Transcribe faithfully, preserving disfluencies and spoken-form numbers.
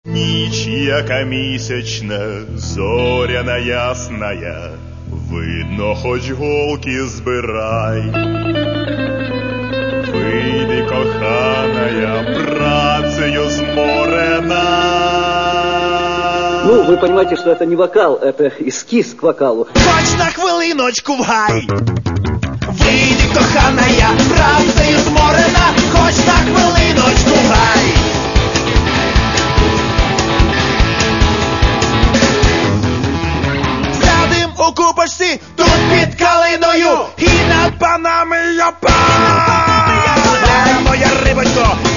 Ніч, яка місячна, зоряна ясная, видно, хоч голки збирай. Вийди, коханая, працею зморена. Ну, вы понимаете, что это не вокал, это эскиз к вокалу. Хоч на хвилиночку в гай. Вийди, коханая, працею зморена, хоч на хвилиночку в гай. Сядем у купочці, тут під калиною, і над панами я пан. Моя рибонько,